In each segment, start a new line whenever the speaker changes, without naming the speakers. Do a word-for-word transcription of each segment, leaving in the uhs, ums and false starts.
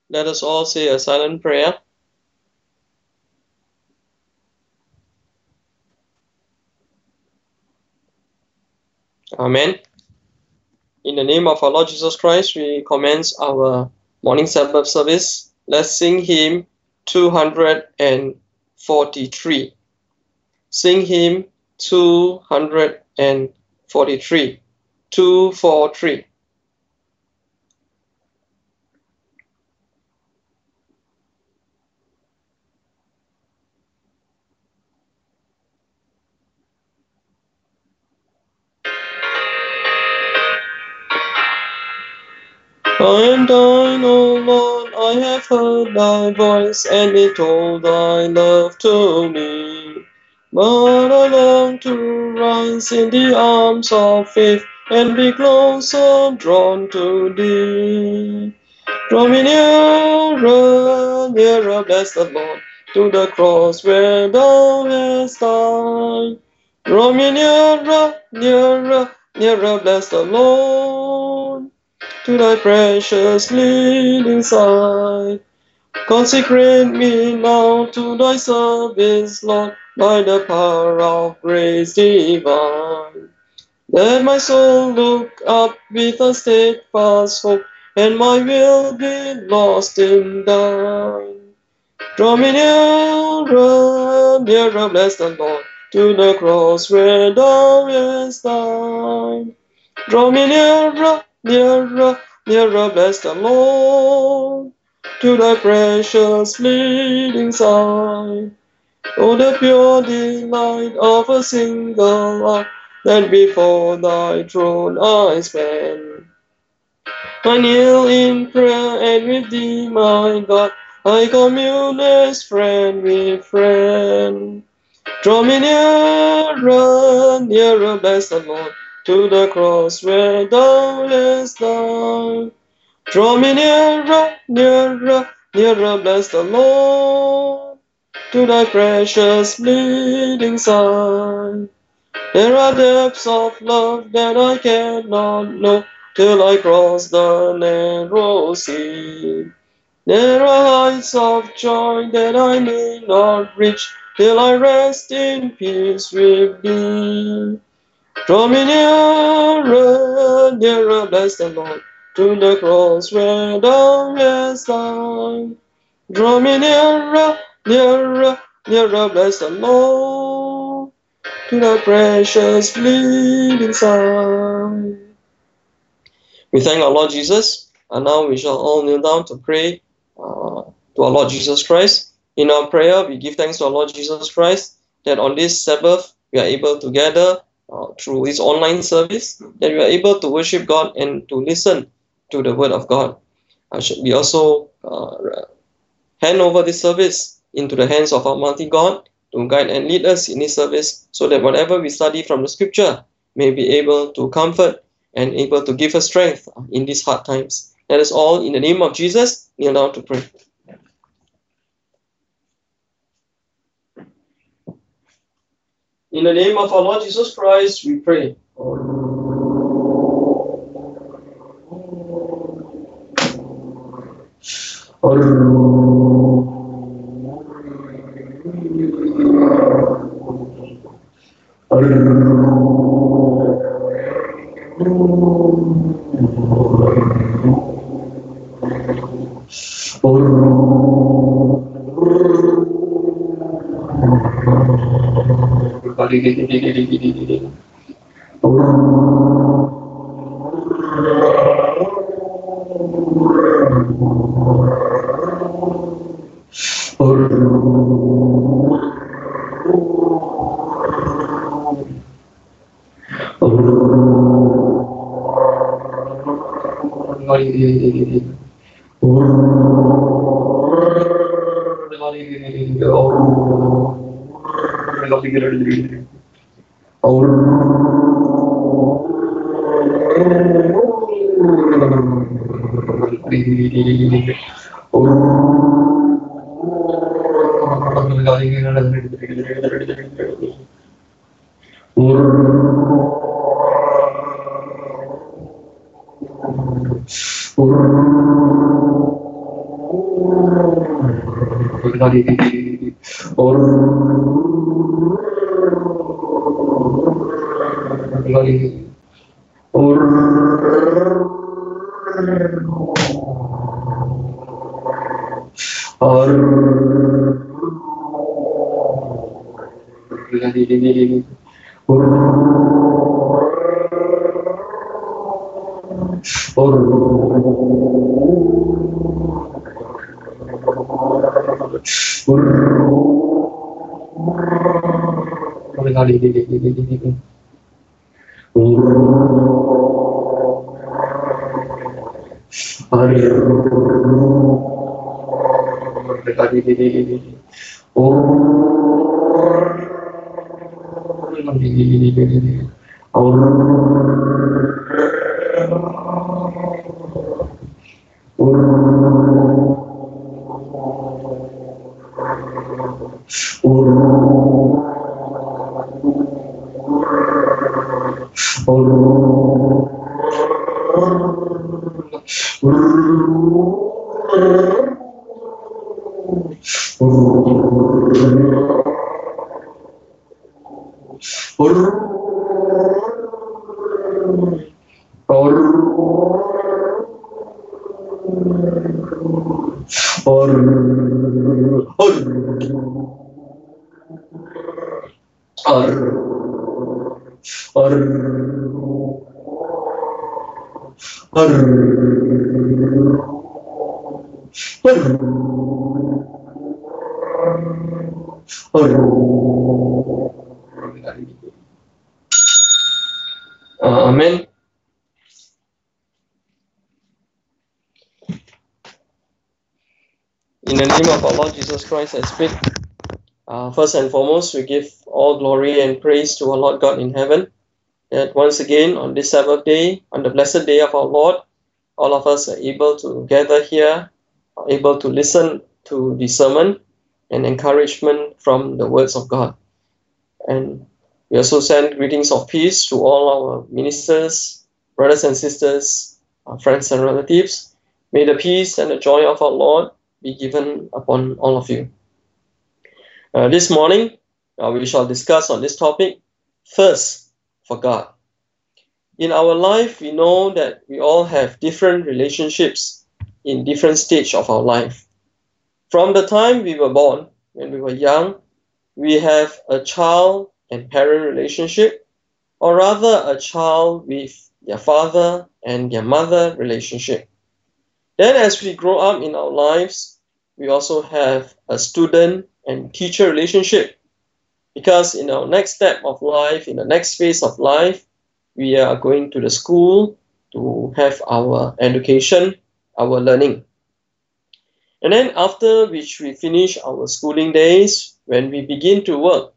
Let us all say a silent prayer. Amen. In the name of our Lord Jesus Christ, we commence our morning Sabbath service. Let's sing hymn two hundred forty-three. Sing hymn two hundred forty-three. two forty-three. I am thine, O Lord, I have heard thy voice, and it told thy love to me. But I long to rise in the arms of faith, and be closer drawn to thee. Draw me nearer, nearer, bless the Lord, to the cross where thou hast died. Draw me nearer, nearer, nearer, bless the Lord, to thy precious bleeding side. Consecrate me now to thy service, Lord, by the power of grace divine. Let my soul look up with a steadfast hope, and my will be lost in thine. Draw me nearer, nearer, bless the Lord, to the cross where thou hast died. Draw me nearer, nearer, nearer, bless the Lord, to thy precious bleeding side. Oh, the pure delight of a single heart, that before thy throne I stand. I kneel in prayer, and with thee, my God, I commune as friend with friend. Draw me nearer, nearer, bless the Lord, to the cross where thou hast died. Draw me nearer, nearer, nearer, bless the Lord, to thy precious bleeding side. There are depths of love that I cannot know till I cross the narrow sea. There are heights of joy that I may not reach till I rest in peace with thee. Draw me nearer, nearer, bless the Lord, to the cross where thou hast died. Draw me nearer, nearer, nearer, bless the Lord, to the precious bleeding side. We thank our Lord Jesus, and now we shall all kneel down to pray uh, to our Lord Jesus Christ. In our prayer, we give thanks to our Lord Jesus Christ that on this Sabbath we are able to gather uh, through His online service, that we are able to worship God and to listen to the Word of God. Uh, we also uh, hand over this service into the hands of Almighty God to guide and lead us in this service, so that whatever we study from the Scripture may be able to comfort and able to give us strength in these hard times. Let us all, in the name of Jesus, kneel down to pray. In the name of our Lord Jesus Christ, we pray. Amen. In the name of our Lord Jesus Christ, I speak. Uh, first and foremost, we give all glory and praise to our Lord God in heaven. That once again, on this Sabbath day, on the blessed day of our Lord, all of us are able to gather here, are able to listen to the sermon and encouragement from the words of God. And we also send greetings of peace to all our ministers, brothers and sisters, our friends and relatives. May the peace and the joy of our Lord be given upon all of you. Uh, this morning, uh, we shall discuss on this topic, thirst for God. In our life, we know that we all have different relationships in different stages of our life. From the time we were born, when we were young, we have a child and parent relationship, or rather a child with their father and their mother relationship. Then as we grow up in our lives, we also have a student and teacher relationship, because in our next step of life, in the next phase of life, we are going to the school to have our education, our learning. And then after which we finish our schooling days, when we begin to work,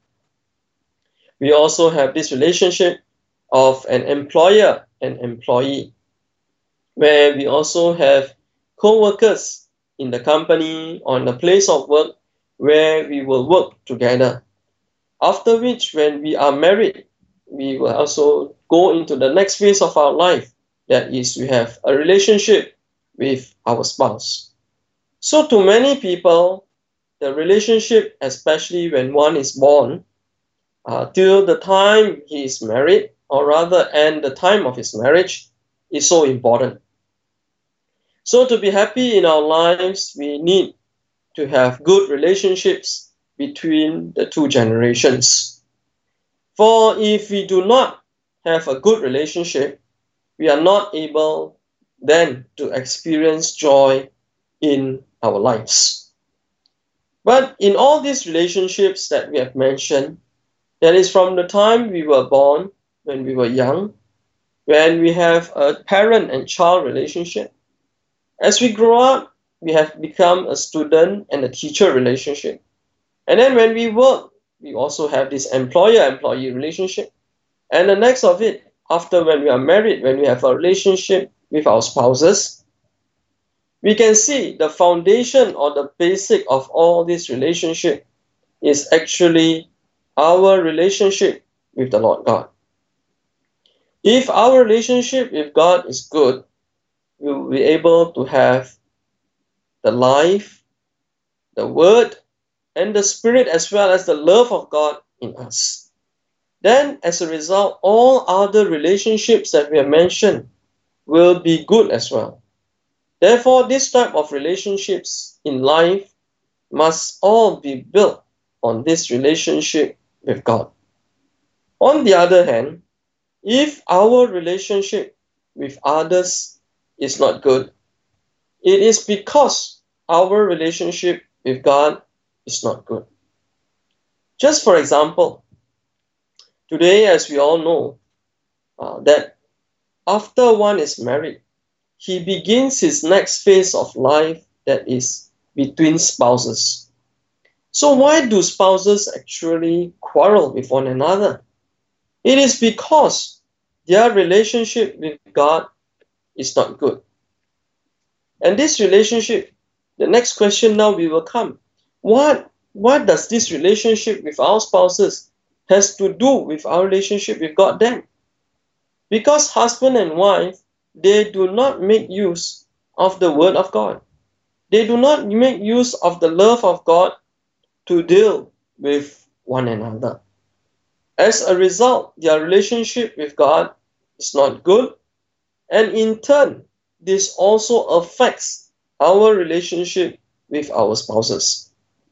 we also have this relationship of an employer and employee, where we also have co-workers in the company, on the place of work, where we will work together. After which, when we are married, we will also go into the next phase of our life. That is, we have a relationship with our spouse. So to many people, the relationship, especially when one is born, uh, till the time he is married, or rather, and the time of his marriage, is so important. So to be happy in our lives, we need to have good relationships between the two generations. For if we do not have a good relationship, we are not able then to experience joy in our lives. But in all these relationships that we have mentioned, that is from the time we were born, when we were young, when we have a parent and child relationship. As we grow up, we have become a student and a teacher relationship. And then when we work, we also have this employer-employee relationship. And the next of it, after when we are married, when we have a relationship with our spouses, we can see the foundation or the basic of all this relationship is actually our relationship with the Lord God. If our relationship with God is good, we will be able to have the life the Word, and the Spirit, as well as the love of God in us. Then, as a result, all other relationships that we have mentioned will be good as well. Therefore, this type of relationships in life must all be built on this relationship with God. On the other hand, if our relationship with others is not good, it is because our relationship with God is not good. Just for example, today, as we all know, uh, that after one is married, he begins his next phase of life, that is between spouses. So why do spouses actually quarrel with one another? It is because their relationship with God is not good. And this relationship, the next question now we will come. What, what does this relationship with our spouses has to do with our relationship with God then? Because husband and wife, they do not make use of the Word of God. They do not make use of the love of God to deal with one another. As a result, their relationship with God is not good, and in turn, this also affects our relationship with our spouses.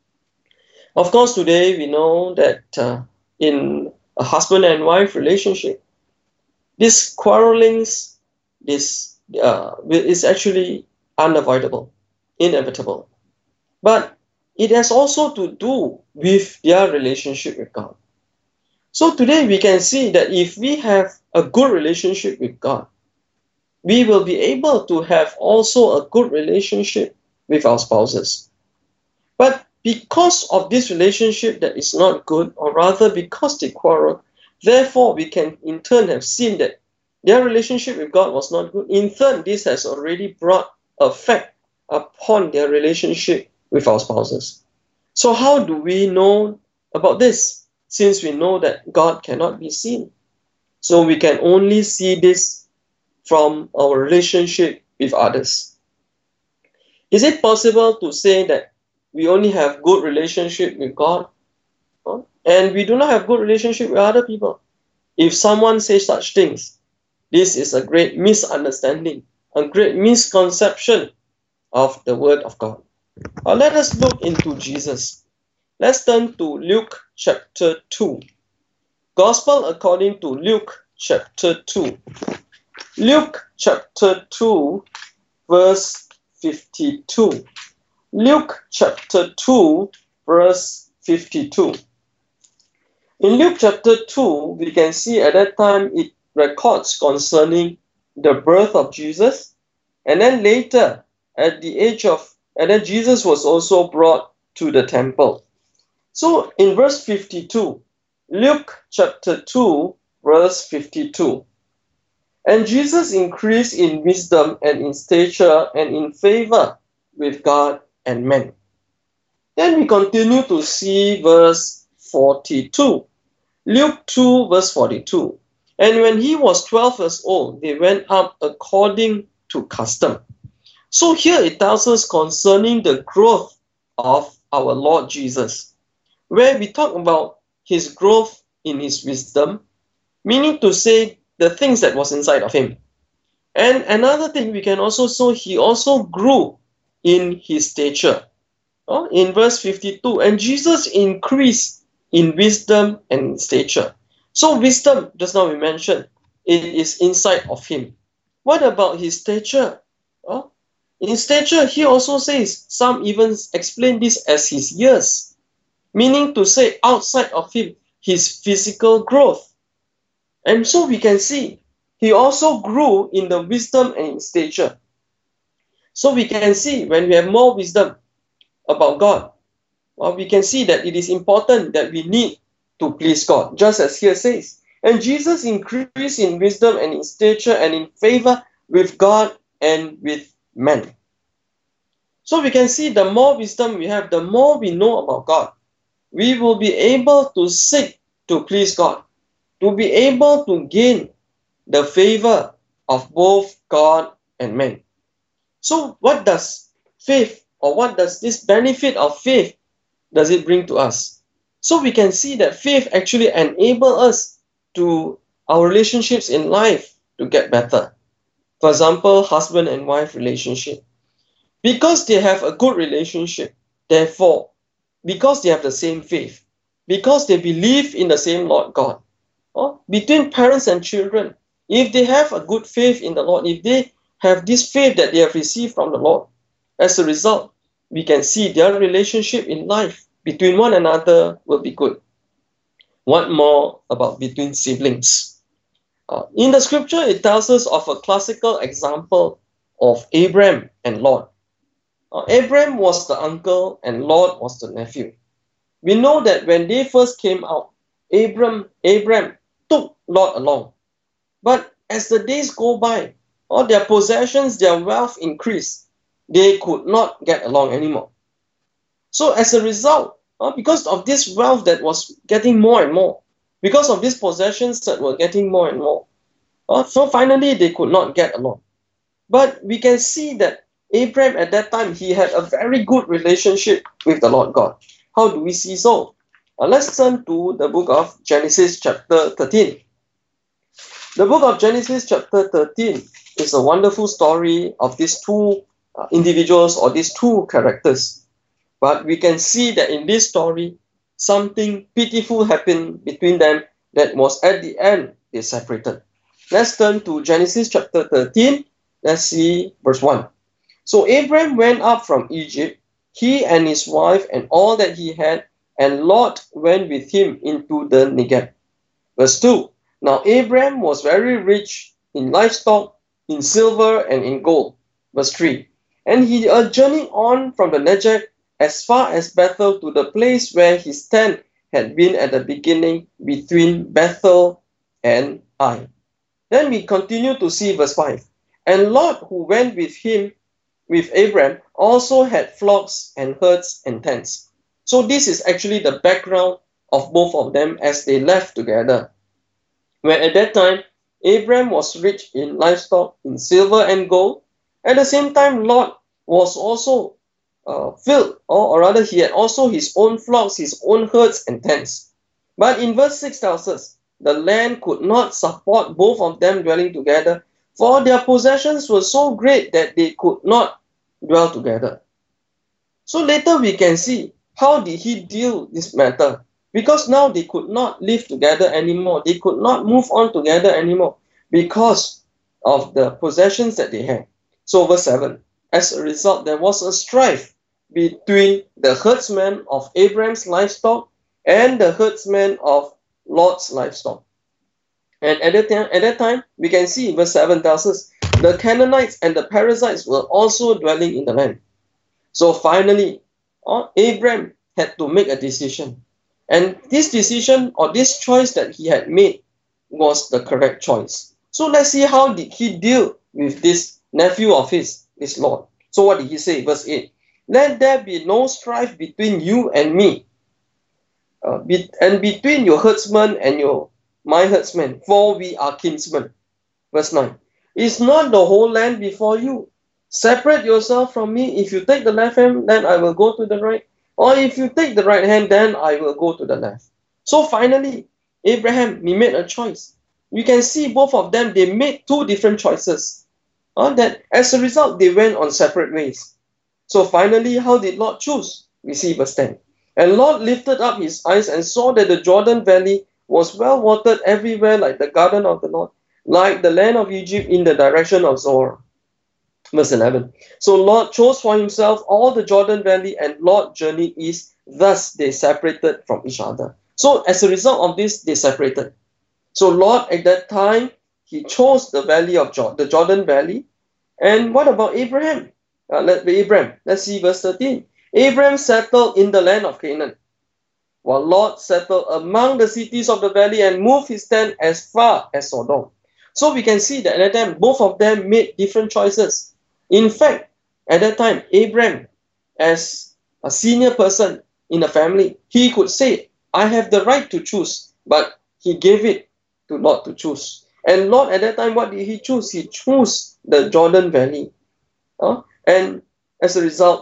Of course, today we know that uh, in a husband and wife relationship, this quarrelings this, uh, is actually unavoidable, inevitable. But it has also to do with their relationship with God. So today we can see that if we have a good relationship with God, we will be able to have also a good relationship with our spouses. But because of this relationship that is not good, or rather because they quarrel, therefore we can in turn have seen that their relationship with God was not good. In turn, this has already brought effect upon their relationship with our spouses. So how do we know about this? Since we know that God cannot be seen. So we can only see this from our relationship with others. Is it possible to say that we only have good relationship with God and we do not have good relationship with other people? If someone says such things, this is a great misunderstanding, a great misconception of the Word of God. Now let us look into Jesus. Let's turn to Luke chapter two. Gospel according to Luke chapter two. Luke chapter two, verse fifty-two. Luke chapter two, verse fifty-two. In Luke chapter two, we can see at that time it records concerning the birth of Jesus, and then later at the age of, and then Jesus was also brought to the temple. So in verse fifty-two, Luke chapter two, verse fifty-two. And Jesus increased in wisdom and in stature and in favor with God and men. Then we continue to see verse forty-two. Luke two, verse forty-two. And when he was twelve years old, they went up according to custom. So here it tells us concerning the growth of our Lord Jesus, where we talk about his growth in his wisdom, meaning to say the things that was inside of him. And another thing we can also see, he also grew in his stature. Oh, in verse fifty-two, and Jesus increased in wisdom and stature. So wisdom, just now we mentioned, it is inside of him. What about his stature? Oh, in stature, he also says, some even explain this as his years, meaning to say outside of him, his physical growth. And so we can see he also grew in the wisdom and in stature. So we can see when we have more wisdom about God, well, we can see that it is important that we need to please God, just as here says. And Jesus increased in wisdom and in stature and in favor with God and with men. So we can see the more wisdom we have, the more we know about God, we will be able to seek to please God, to be able to gain the favor of both God and men. So what does faith or what does this benefit of faith does it bring to us? So we can see that faith actually enables us to our relationships in life to get better. For example, husband and wife relationship. Because they have a good relationship, therefore, because they have the same faith, because they believe in the same Lord God, or between parents and children, if they have a good faith in the Lord, if they have this faith that they have received from the Lord, as a result, we can see their relationship in life between one another will be good. What more about between siblings? Uh, in the scripture, it tells us of a classical example of Abraham and Lot. Uh, Abraham was the uncle and Lot was the nephew. We know that when they first came out, Abram, Abraham took Lot along. But as the days go by, all their possessions, their wealth increased. They could not get along anymore. So as a result, uh, because of this wealth that was getting more and more, because of these possessions that were getting more and more, uh, so finally they could not get along. But we can see that Abraham at that time, he had a very good relationship with the Lord God. How do we see so? Uh, let's turn to the book of Genesis chapter thirteen. The book of Genesis chapter thirteen is a wonderful story of these two uh, individuals or these two characters. But we can see that in this story, something pitiful happened between them that was at the end, they separated. Let's turn to Genesis chapter thirteen. Let's see verse one. So Abraham went up from Egypt, he and his wife and all that he had, and Lot went with him into the Negev. Verse two. Now Abraham was very rich in livestock, in silver, and in gold. Verse three. And he journeyed on from the Negev as far as Bethel to the place where his tent had been at the beginning between Bethel and Ai. Then we continue to see verse five. And Lot, who went with him, with Abraham, also had flocks and herds and tents. So this is actually the background of both of them as they left together. Where at that time, Abraham was rich in livestock, in silver and gold. At the same time, Lot was also uh, filled, or, or rather he had also his own flocks, his own herds and tents. But in verse six tells us, the land could not support both of them dwelling together, for their possessions were so great that they could not dwell together. So later we can see how did he deal this matter, because now they could not live together anymore. They could not move on together anymore because of the possessions that they had. So verse seven, as a result, there was a strife between the herdsmen of Abraham's livestock and the herdsmen of Lot's livestock. And at that time, at that time we can see verse seven tells us, the Canaanites and the Perizzites were also dwelling in the land. So finally, uh, Abraham had to make a decision. And this decision or this choice that he had made was the correct choice. So let's see how did he deal with this nephew of his, this Lot. So what did he say? Verse eight. Let there be no strife between you and me, uh, be, and between your herdsmen and your my herdsmen, for we are kinsmen. Verse nine. Is not the whole land before you? Separate yourself from me. If you take the left hand, then I will go to the right. Or if you take the right hand, then I will go to the left. So finally, Abraham, he made a choice. You can see both of them, they made two different choices. Uh, that as a result, they went on separate ways. So finally, how did Lot choose? We see verse ten. And Lot lifted up his eyes and saw that the Jordan Valley was well watered everywhere like the garden of the Lord, like the land of Egypt in the direction of Zoar. Verse eleven. So Lot chose for himself all the Jordan Valley, and Lot journeyed east. Thus they separated from each other. So as a result of this, they separated. So Lot at that time, he chose the valley of Jordan, the Jordan Valley. And what about Abraham? Uh, let Abraham. Let's see verse thirteen. Abraham settled in the land of Canaan, while Lot settled among the cities of the valley and moved his tent as far as Sodom. So we can see that at that time, both of them made different choices. In fact, at that time, Abraham, as a senior person in the family, he could say, I have the right to choose, but he gave it to Lot to choose. And Lot at that time, what did he choose? He chose the Jordan Valley. Uh, and as a result,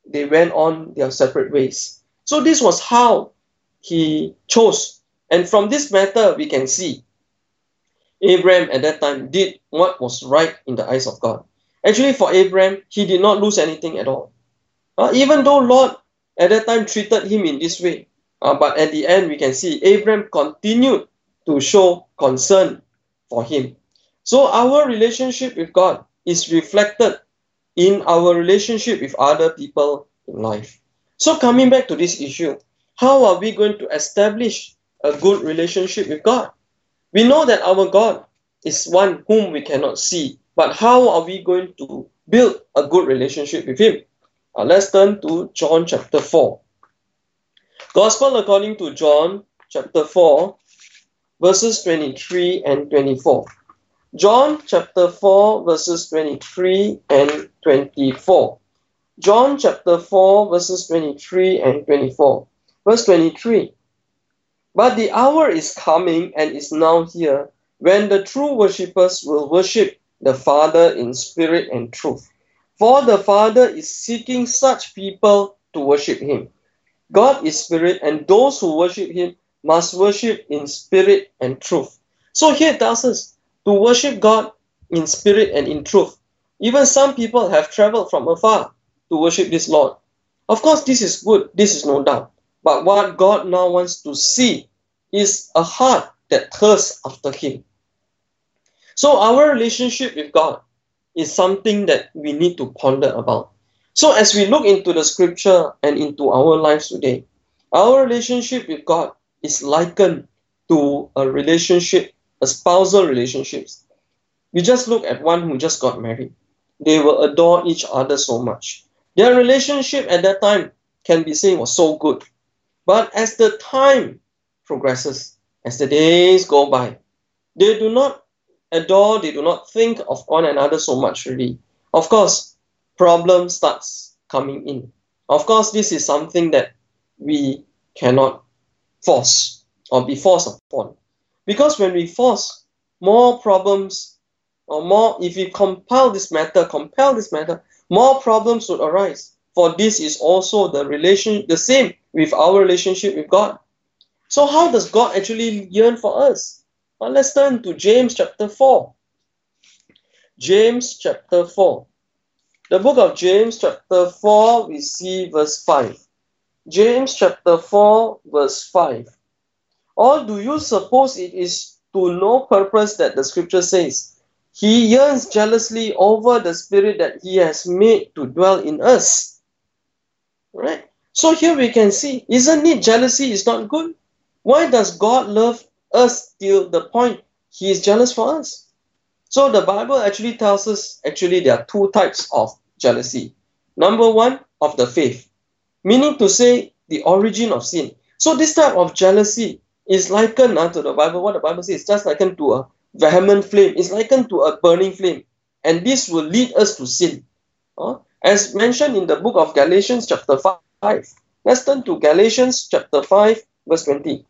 they went on their separate ways. So this was how he chose. And from this matter, we can see Abraham at that time did what was right in the eyes of God. Actually, for Abraham, he did not lose anything at all. Uh, even though Lot at that time treated him in this way, uh, but at the end, we can see Abraham continued to show concern for him. So our relationship with God is reflected in our relationship with other people in life. So coming back to this issue, how are we going to establish a good relationship with God? We know that our God is one whom we cannot see, but how are we going to build a good relationship with Him? Uh, let's turn to John chapter four. Gospel according to John chapter four, verses twenty-three and twenty-four. John chapter four, verses twenty-three and twenty-four. John chapter four, verses twenty-three and twenty-four. Verse twenty-three. But the hour is coming and is now here, when the true worshippers will worship the Father in spirit and truth. For the Father is seeking such people to worship Him. God is spirit, and those who worship Him must worship in spirit and truth. So here it tells us to worship God in spirit and in truth. Even some people have traveled from afar to worship this Lord. Of course, this is good, this is no doubt. But what God now wants to see is a heart that thirsts after Him. So our relationship with God is something that we need to ponder about. So as we look into the scripture and into our lives today, our relationship with God is likened to a relationship, a spousal relationship. We just look at one who just got married. They will adore each other so much. Their relationship at that time can be seen was so good. But as the time progresses, as the days go by, they do not adore, they do not think of one another so much really. Of course, problem starts coming in. Of course, this is something that we cannot force or be forced upon. Because when we force, more problems or more, if we compile this matter, compel this matter, more problems would arise. For this is also the relation, the same with our relationship with God. So how does God actually yearn for us? Well, let's turn to James chapter four. James chapter four. The book of James chapter four, we see verse five. James chapter four, verse five. Or do you suppose it is to no purpose that the scripture says, He yearns jealously over the spirit that He has made to dwell in us? Right? So here we can see, isn't it jealousy is not good? Why does God love us till the point He is jealous for us? So the Bible actually tells us, actually there are two types of jealousy. Number one, of the faith, meaning to say the origin of sin. So this type of jealousy is likened uh, to the Bible. What the Bible says is just likened to a vehement flame. It's likened to a burning flame. And this will lead us to sin. Uh, as mentioned in the book of Galatians chapter five. Let's turn to Galatians chapter five, verse twenty.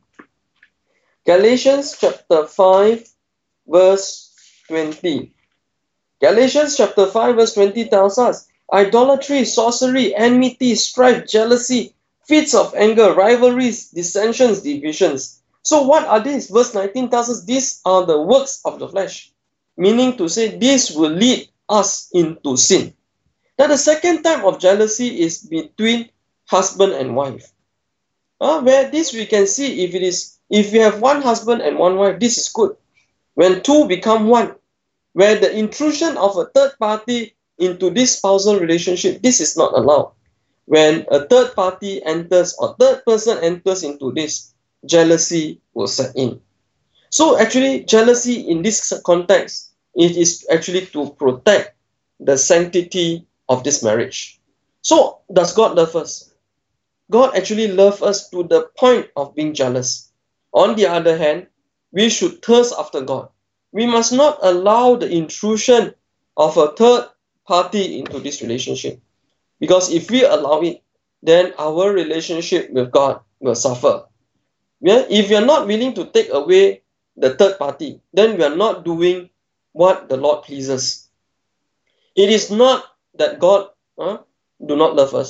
Galatians chapter five, verse twenty. Galatians chapter five, verse twenty tells us, idolatry, sorcery, enmity, strife, jealousy, fits of anger, rivalries, dissensions, divisions. So what are these? Verse nineteen tells us these are the works of the flesh. Meaning to say this will lead us into sin. Now the second type of jealousy is between husband and wife. Uh, where this we can see if it is, if you have one husband and one wife, this is good. When two become one, where the intrusion of a third party into this spousal relationship, this is not allowed. When a third party enters or third person enters into this, jealousy will set in. So actually, jealousy in this context, it is actually to protect the sanctity of this marriage. So does God love us? God actually loves us to the point of being jealous. On the other hand, we should thirst after God. We must not allow the intrusion of a third party into this relationship. Because if we allow it, then our relationship with God will suffer. If we are not willing to take away the third party, then we are not doing what the Lord pleases. It is not that God uh, do not love us.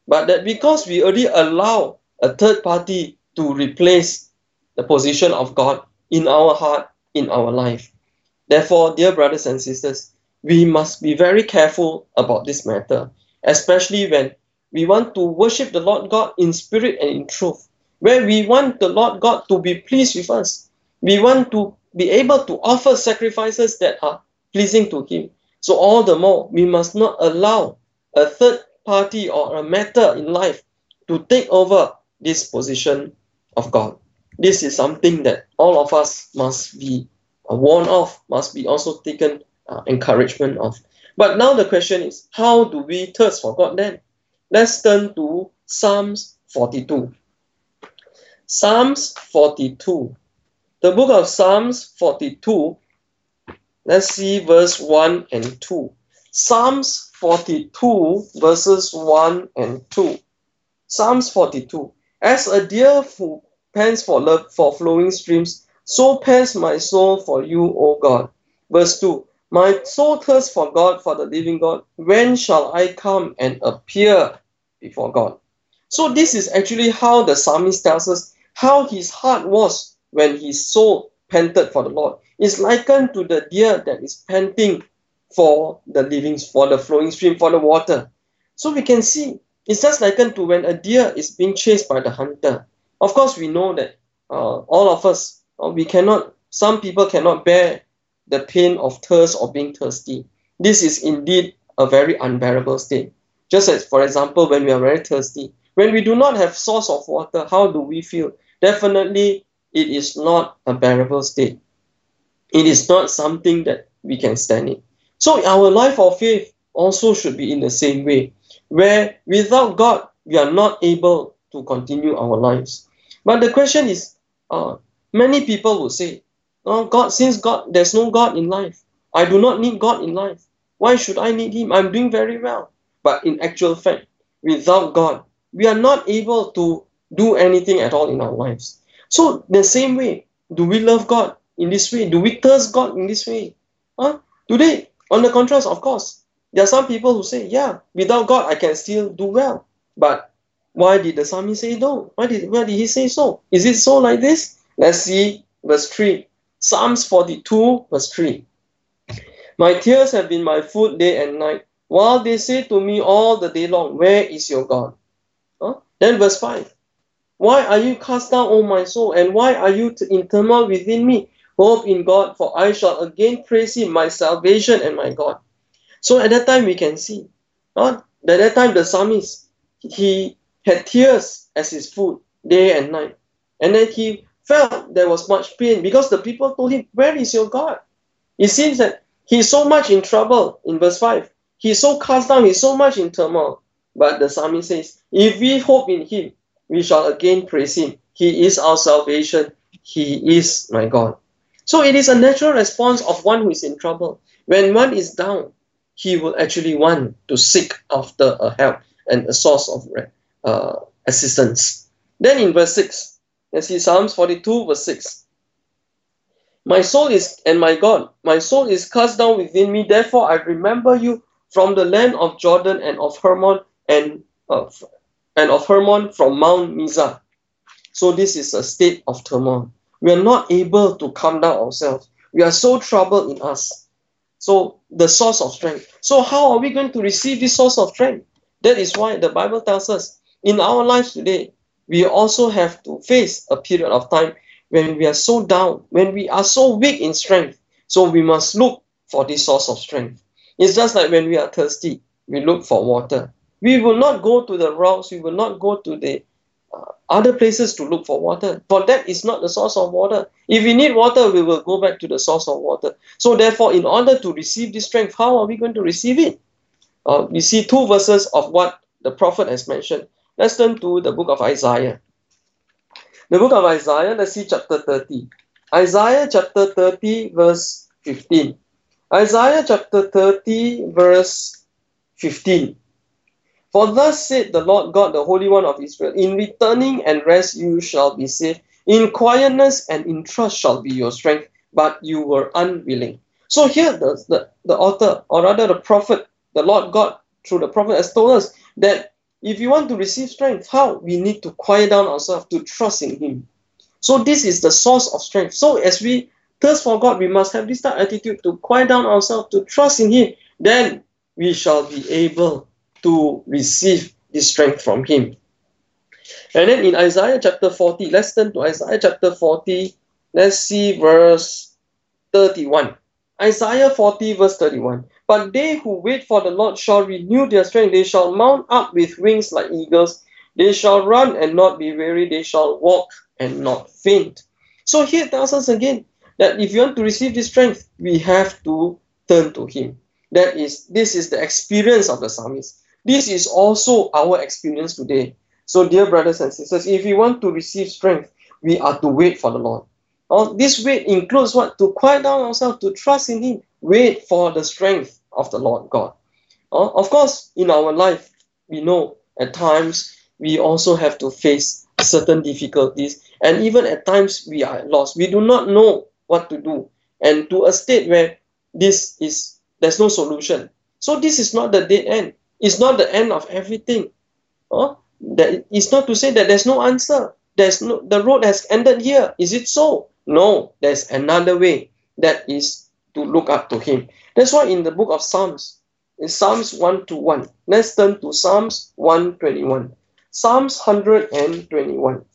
but that because we already allow a third party to replace the position of God in our heart, in our life. Therefore, dear brothers and sisters, we must be very careful about this matter, especially when we want to worship the Lord God in spirit and in truth, where we want the Lord God to be pleased with us. We want to be able to offer sacrifices that are pleasing to Him. So all the more, we must not allow a third party or a matter in life to take over this position of God. This is something that all of us must be uh, warned of, must be also taken uh, encouragement of. But now the question is, how do we thirst for God then? Let's turn to Psalms forty-two. Psalms forty-two. The book of Psalms forty-two, let's see verse one and two. Psalms forty-two, verses one and two. Psalms forty-two. As a deer who pants for love for flowing streams, so pants my soul for you, O God. Verse two. My soul thirsts for God, for the living God. When shall I come and appear before God? So this is actually how the psalmist tells us how his heart was when his soul panted for the Lord. It's likened to the deer that is panting for the living, for the flowing stream, for the water. So we can see it's just likened to when a deer is being chased by the hunter. Of course, we know that uh, all of us, uh, we cannot, some people cannot bear the pain of thirst or being thirsty. This is indeed a very unbearable state. Just as, for example, when we are very thirsty, when we do not have source of water, how do we feel? Definitely, it is not a bearable state. It is not something that we can stand in. So our life of faith also should be in the same way, where without God, we are not able to continue our lives. But the question is, uh, many people will say, oh, God, since God, there's no God in life, I do not need God in life. Why should I need Him? I'm doing very well. But in actual fact, without God, we are not able to do anything at all in our lives. So the same way, do we love God in this way? Do we thirst God in this way? Huh? Today, on the contrast, of course, there are some people who say, yeah, without God, I can still do well. But why did the psalmist say no? Why did, why did he say so? Is it so like this? Let's see verse three. Psalms forty-two, verse three. My tears have been my food day and night, while they say to me all the day long, where is your God? Huh? Then verse five. Why are you cast down, O my soul, and why are you in turmoil within me? Hope in God, for I shall again praise Him, my salvation and my God. So at that time we can see, huh? At that time the psalmist, he had tears as his food day and night. And then he felt there was much pain because the people told him, where is your God? It seems that he's so much in trouble in verse five. He's so cast down, he's so much in turmoil. But the psalmist says, if we hope in Him, we shall again praise Him. He is our salvation. He is my God. So it is a natural response of one who is in trouble. When one is down, he will actually want to seek after a help and a source of uh, assistance. Then in verse six, let's see Psalms forty-two, verse six. My soul is, and my God, my soul is cast down within me. Therefore I remember you from the land of Jordan and of Hermon and of and of Hermon from Mount Mizar. So this is a state of turmoil. We are not able to calm down ourselves. We are so troubled in us. So the source of strength. So how are we going to receive this source of strength? That is why the Bible tells us in our lives today, we also have to face a period of time when we are so down, when we are so weak in strength. So we must look for this source of strength. It's just like when we are thirsty, we look for water. We will not go to the rocks, we will not go to the uh, other places to look for water. For that is not the source of water. If we need water, we will go back to the source of water. So therefore, in order to receive this strength, how are we going to receive it? Uh, we see two verses of what the prophet has mentioned. Let's turn to the book of Isaiah. The book of Isaiah, let's see chapter thirty. Isaiah chapter thirty, verse fifteen. Isaiah chapter thirty, verse fifteen. For thus said the Lord God, the Holy One of Israel, in returning and rest you shall be saved. In quietness and in trust shall be your strength, but you were unwilling. So here the, the, the author, or rather the prophet, the Lord God, through the prophet has told us that if you want to receive strength, how? We need to quiet down ourselves to trust in Him. So this is the source of strength. So as we thirst for God, we must have this type of attitude to quiet down ourselves, to trust in Him. Then we shall be able to receive this strength from Him. And then in Isaiah chapter forty, let's turn to Isaiah chapter forty. Let's see verse thirty-one. Isaiah forty verse thirty-one. But they who wait for the Lord shall renew their strength. They shall mount up with wings like eagles. They shall run and not be weary. They shall walk and not faint. So here it tells us again that if you want to receive this strength, we have to turn to Him. That is, this is the experience of the psalmist. This is also our experience today. So dear brothers and sisters, if we want to receive strength, we are to wait for the Lord. Oh, this wait includes what? To quiet down ourselves, to trust in Him. Wait for the strength of the Lord God. Oh, of course, in our life, we know at times we also have to face certain difficulties. And even at times we are lost. We do not know what to do. And to a state where this is, there's no solution. So this is not the dead end. It's not the end of everything. Oh, that, it's not to say that there's no answer. There's no, the road has ended here. Is it so? No, there's another way. That is to look up to Him. That's why in the book of Psalms, in Psalms one to one, let's turn to Psalms one twenty-one. Psalms one hundred twenty-one.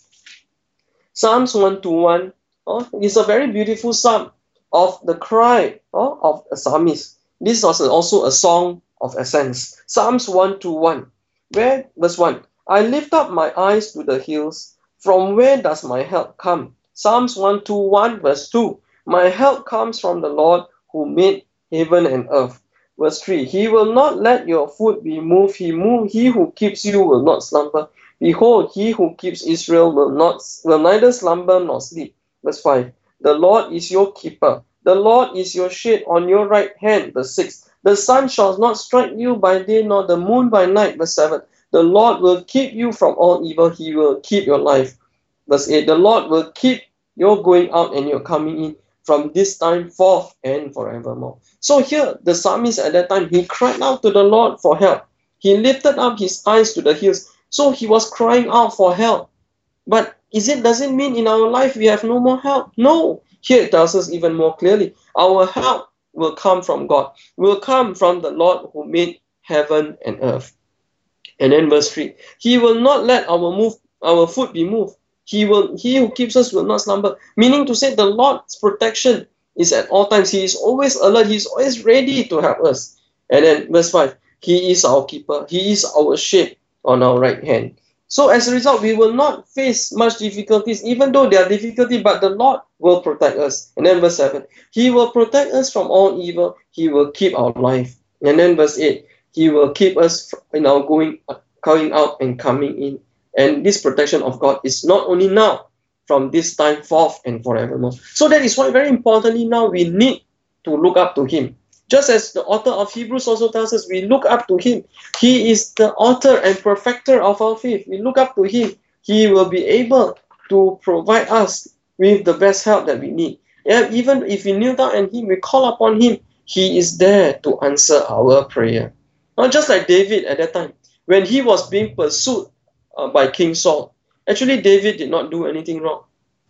Psalms one to one oh, is a very beautiful psalm of the cry oh, of a psalmist. This is also, also a song of ascents. Psalms one to one, where verse one, I lift up my eyes to the hills. From where does my help come? Psalms one to one, verse two, my help comes from the Lord who made heaven and earth. Verse three, He will not let your foot be moved. He, move, he who keeps you will not slumber. Behold, He who keeps Israel will not will neither slumber nor sleep. Verse five, the Lord is your keeper. The Lord is your shade on your right hand. Verse six, the sun shall not strike you by day, nor the moon by night. Verse seven, the Lord will keep you from all evil. He will keep your life. Verse eight, the Lord will keep your going out and your coming in from this time forth and forevermore. So here, the psalmist at that time, he cried out to the Lord for help. He lifted up his eyes to the hills. So he was crying out for help. But is it, does it mean in our life we have no more help? No. Here it tells us even more clearly. Our help will come from God. Will come from the Lord who made heaven and earth. And then verse three. He will not let our move, our foot be moved. He will, He who keeps us will not slumber. Meaning to say the Lord's protection is at all times. He is always alert. He is always ready to help us. And then verse five. He is our keeper. He is our shade on our right hand. So as a result, we will not face much difficulties, even though there are difficulties, but the Lord will protect us. And then verse seven, He will protect us from all evil. He will keep our life. And then verse eight, He will keep us in our going, going out and coming in. And this protection of God is not only now, from this time forth and forevermore. So that is why very importantly now we need to look up to Him. Just as the author of Hebrews also tells us, we look up to Him. He is the author and perfecter of our faith. We look up to Him. He will be able to provide us with the best help that we need. Yeah, even if we kneel down and Him, we call upon Him, He is there to answer our prayer. Not just like David at that time, when he was being pursued uh, by King Saul. Actually, David did not do anything wrong.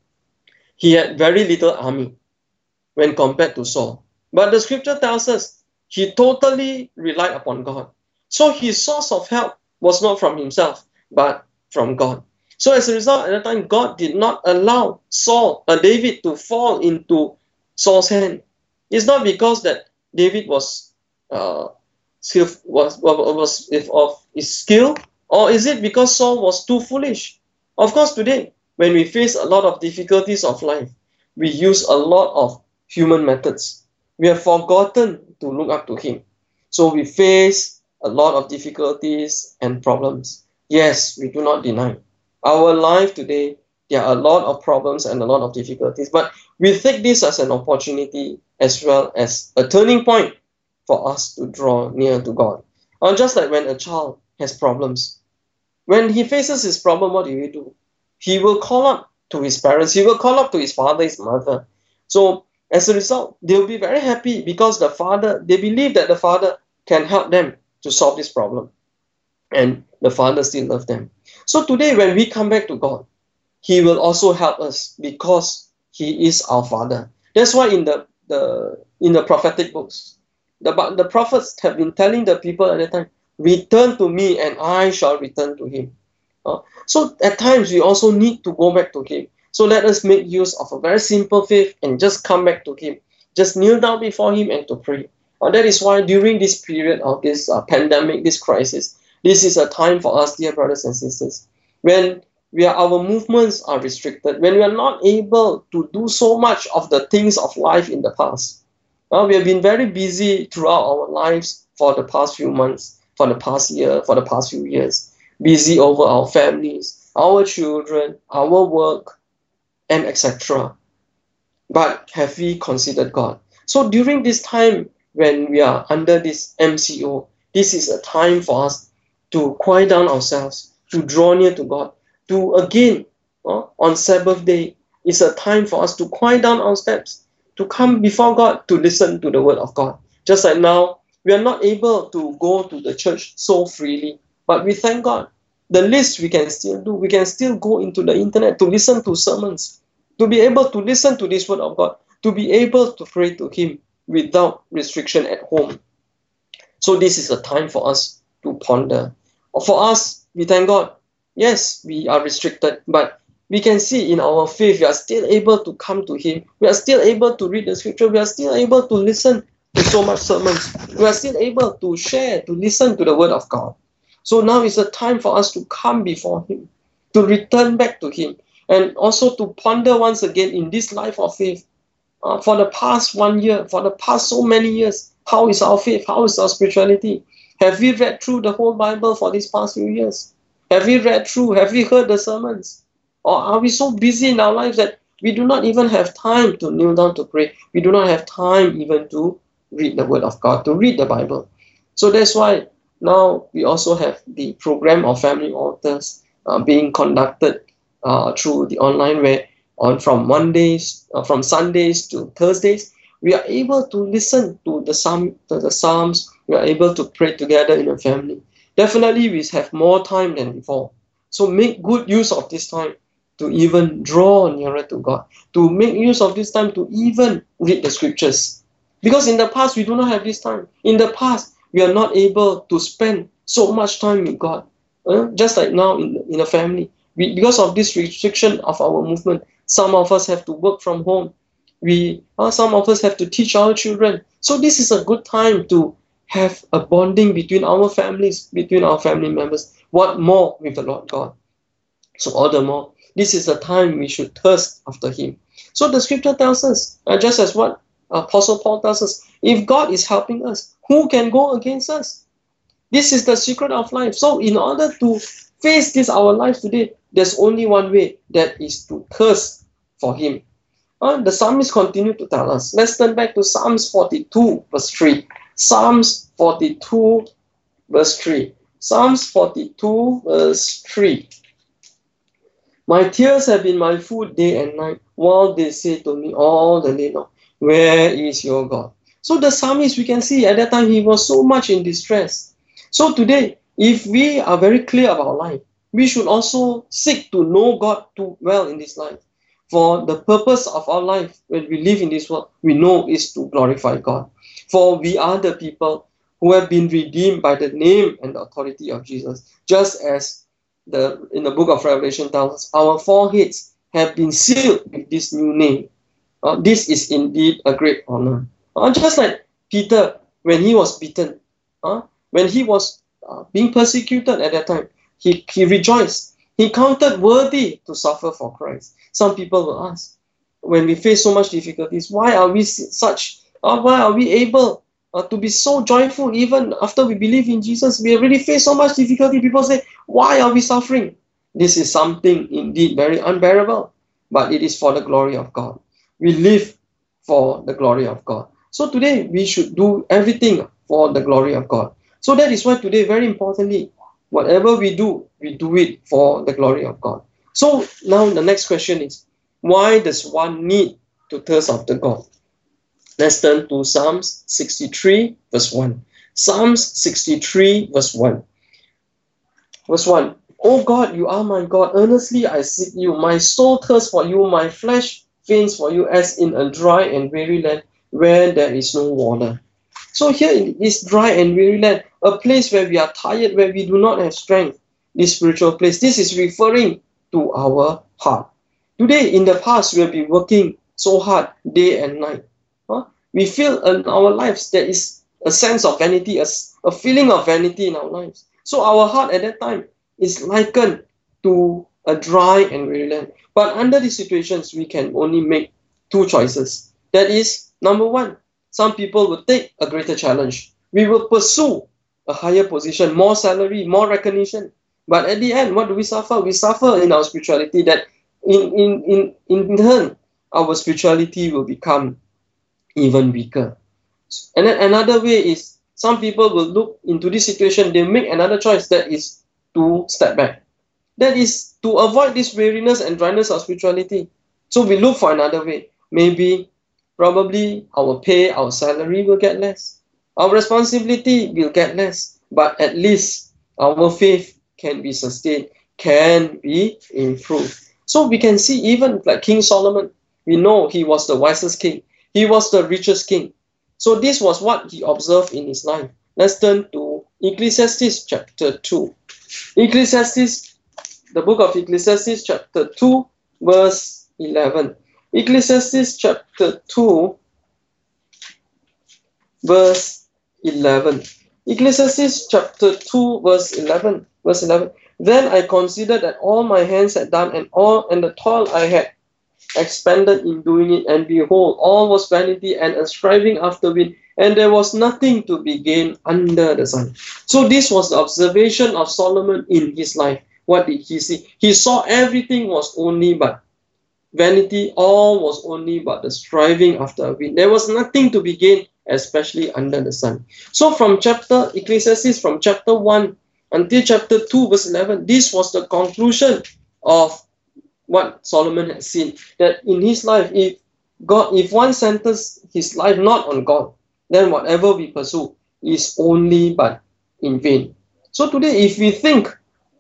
He had very little army when compared to Saul. But the scripture tells us he totally relied upon God. So his source of help was not from himself, but from God. So as a result, at that time, God did not allow Saul, uh, David to fall into Saul's hand. It's not because that David was uh, skill, was, was if of his skill, or is it because Saul was too foolish? Of course, today, when we face a lot of difficulties of life, we use a lot of human methods. We have forgotten to look up to Him. So we face a lot of difficulties and problems. Yes, we do not deny. Our life today, there are a lot of problems and a lot of difficulties. But we take this as an opportunity as well as a turning point for us to draw near to God. Or just like when a child has problems. When he faces his problem, what do we do? He will call up to his parents. He will call up to his father, his mother. So as a result, they'll be very happy because the father, they believe that the father can help them to solve this problem. and the Father still loves them. So today when we come back to God, He will also help us because He is our Father. That's why in the, the in the prophetic books, the, the prophets have been telling the people at that time, return to me and I shall return to him. Uh, so at times we also need to go back to him. So let us make use of a very simple faith and just come back to him. Just kneel down before him and to pray. Uh, that is why during this period of this uh, pandemic, this crisis, this is a time for us, dear brothers and sisters, when we are, our movements are restricted, when we are not able to do so much of the things of life in the past. Uh, we have been very busy throughout our lives for the past few months, for the past year, for the past few years, busy over our families, our children, our work, and et cetera. But have we considered God? So during this time when we are under this M C O, this is a time for us to quiet down ourselves, to draw near to God, to again, uh, on Sabbath day, is a time for us to quiet down our steps, to come before God, to listen to the word of God. Just like now, we are not able to go to the church so freely, but we thank God. The least we can still do, we can still go into the internet to listen to sermons, to be able to listen to this word of God, to be able to pray to him without restriction at home. So this is a time for us to ponder. For us, we thank God. Yes, we are restricted, but we can see in our faith, we are still able to come to him. We are still able to read the scripture. We are still able to listen to so much sermons. We are still able to share, to listen to the word of God. So now is a time for us to come before him, to return back to him, and also to ponder once again in this life of faith. Uh, for the past one year, for the past so many years, how is our faith? How is our spirituality? Have we read through the whole Bible for these past few years? Have we read through? Have we heard the sermons? Or are we so busy in our lives that we do not even have time to kneel down to pray? We do not have time even to read the Word of God, to read the Bible. So that's why now we also have the program of family altars uh, being conducted uh, through the online, where on from Mondays, uh, from Sundays to Thursdays, we are able to listen to the psalm, to the psalms. We are able to pray together in a family. Definitely, we have more time than before. So make good use of this time to even draw nearer to God, to make use of this time to even read the scriptures. Because in the past, we do not have this time. In the past, we are not able to spend so much time with God. Uh, just like now in, in a family. We, because of this restriction of our movement, some of us have to work from home. We, uh, some of us have to teach our children. So this is a good time to have a bonding between our families, between our family members. What more with the Lord God? So all the more, this is the time we should thirst after him. So the scripture tells us, uh, just as what Apostle Paul tells us, if God is helping us, who can go against us? This is the secret of life. So in order to face this our life today, there's only one way, that is to thirst for him. Uh, the psalmist continue to tell us. Let's turn back to Psalms forty-two, verse three. Psalms forty-two, verse three. Psalms forty-two, verse three. My tears have been my food day and night, while they say to me all the day long, where is your God? So the psalmist, we can see at that time he was so much in distress. So today, if we are very clear about life, we should also seek to know God too well in this life. For the purpose of our life, when we live in this world, we know is to glorify God. For we are the people who have been redeemed by the name and the authority of Jesus. Just as the in the book of Revelation tells us, our foreheads have been sealed with this new name. Uh, this is indeed a great honor. Uh, just like Peter, when he was beaten, uh, when he was uh, being persecuted at that time, he, he rejoiced. He counted worthy to suffer for Christ. Some people will ask, when we face so much difficulties, why are we such, uh, why are we able uh, to be so joyful even after we believe in Jesus? We already face so much difficulty. People say, why are we suffering? This is something indeed very unbearable, but it is for the glory of God. We live for the glory of God. So today we should do everything for the glory of God. So that is why today, very importantly, whatever we do, we do it for the glory of God. So now the next question is, why does one need to thirst after God? Let's turn to Psalms sixty-three, verse one. Psalms sixty-three, verse one. Verse one. O God, you are my God. Earnestly I seek you. My soul thirsts for you. My flesh faints for you as in a dry and weary land where there is no water. So here in this dry and weary land, a place where we are tired, where we do not have strength, this spiritual place, this is referring to our heart. Today, in the past, we have been working so hard day and night. Huh? We feel in our lives there is a sense of vanity, a, a feeling of vanity in our lives. So our heart at that time is likened to a dry and weary land. But under these situations, we can only make two choices. That is, number one, some people will take a greater challenge. We will pursue a higher position, more salary, more recognition. But at the end, what do we suffer? We suffer in our spirituality that in, in, in, in turn, our spirituality will become even weaker. And then another way is some people will look into this situation, they make another choice, that is to step back. That is to avoid this weariness and dryness of spirituality. So we look for another way. Maybe, probably our pay, our salary will get less. Our responsibility will get less. But at least our faith can be sustained, can be improved. So we can see even like King Solomon, we know he was the wisest king. He was the richest king. So this was what he observed in his life. Let's turn to Ecclesiastes chapter two. Ecclesiastes, the book of Ecclesiastes chapter two, verse eleven. Ecclesiastes chapter two, verse eleven. Ecclesiastes chapter two, verse eleven. Verse eleven. Then I considered that all my hands had done, and all and the toil I had expended in doing it, and behold, all was vanity and a striving after wind, and there was nothing to be gained under the sun. So this was the observation of Solomon in his life. What did he see? He saw everything was only but vanity, all was only but the striving after a wind. There was nothing to be gained, especially under the sun. So from chapter Ecclesiastes, from chapter one until chapter two, verse eleven, this was the conclusion of what Solomon had seen, that in his life, if God, if one centers his life not on God, then whatever we pursue is only but in vain. So today, if we think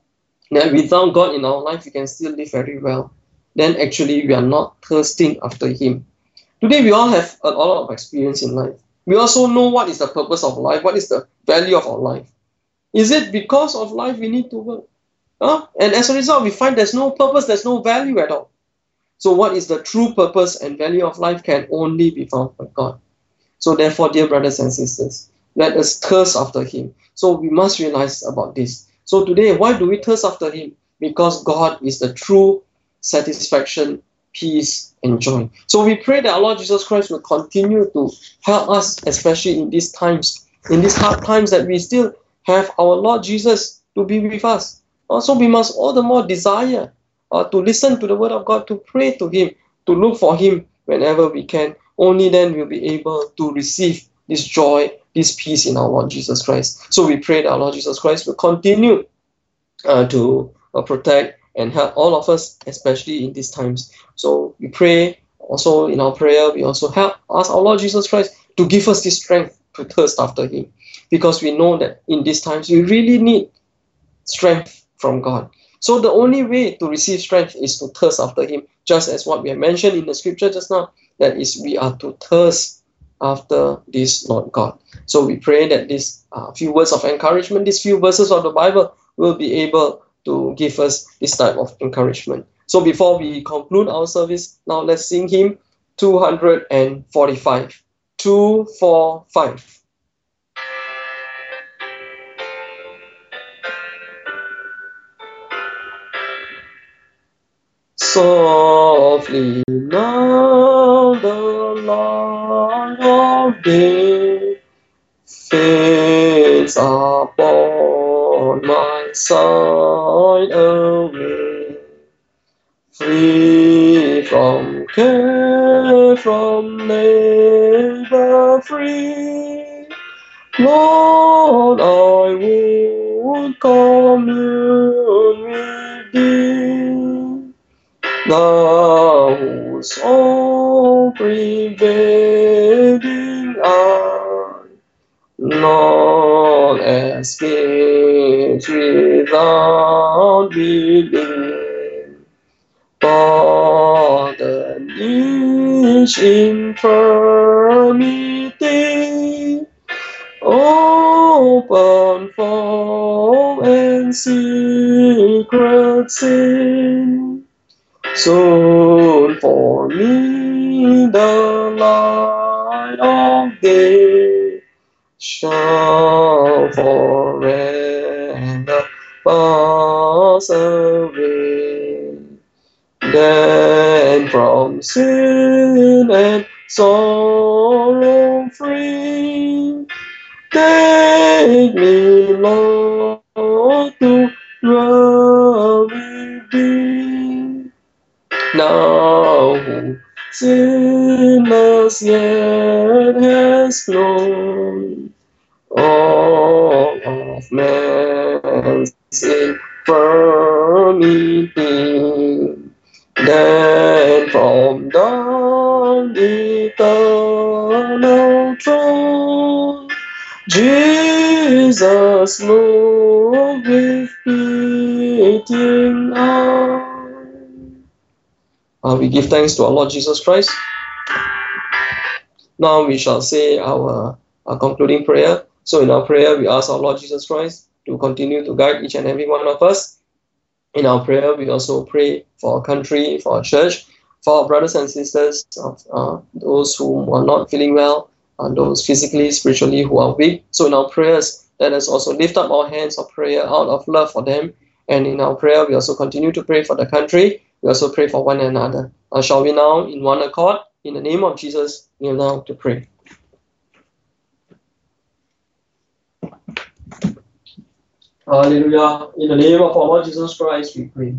that without God in our life, we can still live very well, then actually we are not thirsting after Him. Today, we all have a lot of experience in life. We also know what is the purpose of life, what is the value of our life. Is it because of life we need to work? Huh? And as a result, we find there's no purpose, there's no value at all. So what is the true purpose and value of life can only be found by God. So therefore, dear brothers and sisters, let us thirst after Him. So we must realize about this. So today, why do we thirst after Him? Because God is the true satisfaction, peace, and joy. So we pray that our Lord Jesus Christ will continue to help us, especially in these times, in these hard times, that we still have our Lord Jesus to be with us. Also, we must all the more desire uh, to listen to the word of God, to pray to Him, to look for Him whenever we can. Only then we'll be able to receive this joy, this peace in our Lord Jesus Christ. So we pray that our Lord Jesus Christ will continue uh, to uh, protect and help all of us, especially in these times. So we pray also in our prayer, we also help ask our Lord Jesus Christ to give us this strength to thirst after Him. Because we know that in these times we really need strength from God. So the only way to receive strength is to thirst after Him, just as what we have mentioned in the scripture just now, that is, we are to thirst after this Lord God. So we pray that these uh, few words of encouragement, these few verses of the Bible will be able to give us this type of encouragement. So before we conclude our service, now let's sing hymn two forty-five. two forty-five. Softly now the light of day fades upon my side away. Free from care, from labor free, Lord, I would commune with Thee. Thou whose all prevailing eye, not escape age without beginning. Pardon each infirmity, open fault and secret sin. Soon for me the light of day shall forever pass away. Then from sin and sorrow free, take me, Lord, to dwell with thee. Now who sinless yet has known all of man's infirmity, then from dawn eternal throne, Jesus look with pitying eye. Uh, we give thanks to our Lord Jesus Christ. Now we shall say our, our concluding prayer. So in our prayer, we ask our Lord Jesus Christ to continue to guide each and every one of us. In our prayer, we also pray for our country, for our church, for our brothers and sisters, of uh, those who are not feeling well, and those physically, spiritually who are weak. So in our prayers, let us also lift up our hands of prayer out of love for them. And in our prayer, we also continue to pray for the country. We also pray for one another. Uh, shall we now, in one accord, in the name of Jesus, kneel down to pray. Hallelujah. In the name of our Lord Jesus Christ, we pray.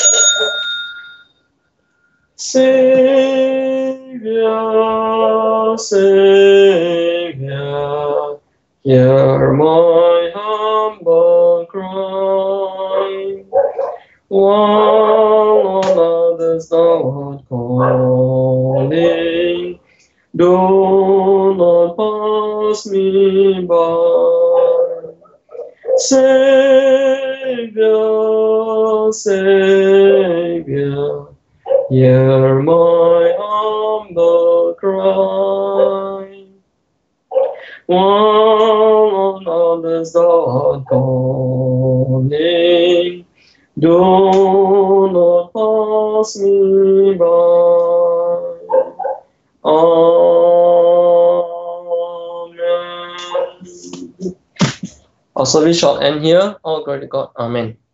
Savior, Savior, hear my humble cry. While all others thou art calling, do not pass me by. Savior, Savior, hear my humble cry. While on others thou art calling, do not pass me by. Amen. Also, we shall end here. All glory to God. Amen.